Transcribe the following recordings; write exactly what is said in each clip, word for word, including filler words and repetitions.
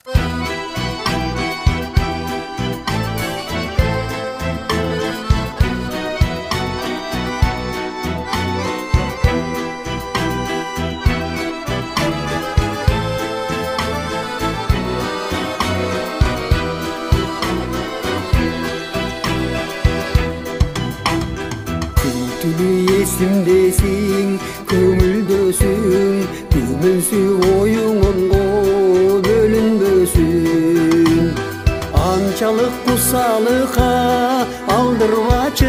Esimdesin, kömüldösün, gümülsü oyuңонго bölünbösün. Анчалык кусалыкка алдырбачы,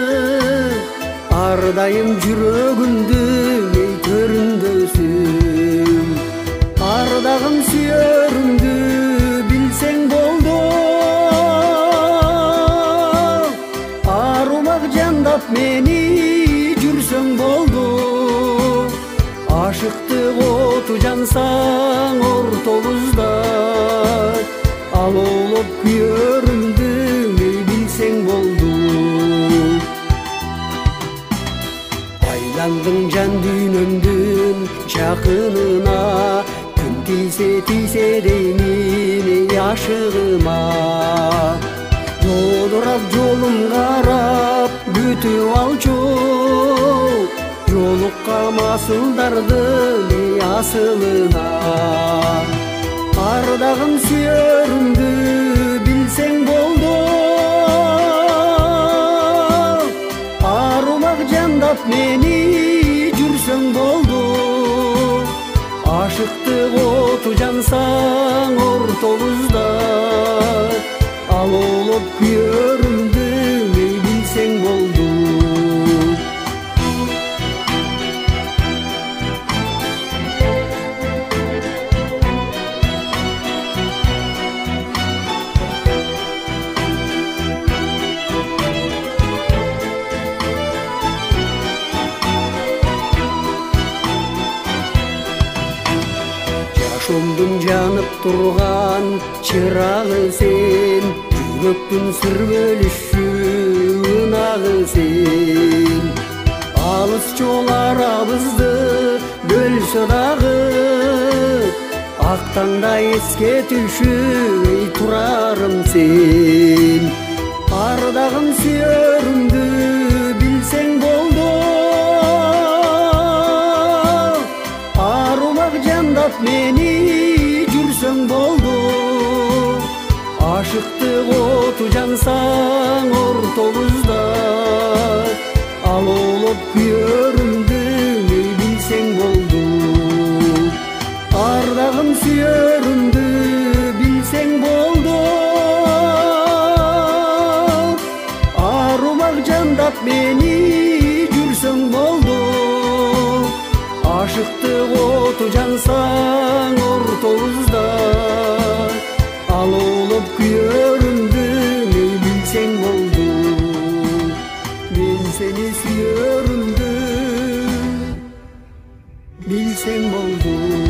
ар дайым жүрөгүмдү эй көрүнбөсүн. Ардагым сүйөрүмдү билсең болду, арумак жандап мени жүрсөң болду. Ашыктык оту жансаң ортобузда, алоолоп күйөрүмдү эй билсең болду. Айландың жан дүйнөмдүн жакынына, күн тийсе тийсе деймин эй ашыгыма. Жолурап жолум карап бүтүп алчу, жолукка масылдардын эй асылына. Ардагым сүйөрүмдү билсең болду, арумак жандап мени жүрсөң болду. Ашыктык оту жансаң ортобузда, алоолоп күйөрүмдү эй билсең болду. Жашоомдун жанып турган чырагы сен, жүрөктүн сыр бөлүшчү ынагы сен. Алыс жол арабызды бөлсө дагы, ак таңда эске түшүп эй турарым сен. Ардагым сүйөрүмдү билсең болду, арумак жандап мени жүрсөң болду. Ашыктык оту жансаң ортобузда, алоолоп күйөрүмдү эй билсең болду. Ардагым сүйөрүмдү билсең болду, арумак жандап мени жүрсөң болду. Ашыктык оту жансаң ортобузда, алоолоп күйөрүмдү эй билсең болду. Мен сени сүйөрүмдү билсең болду.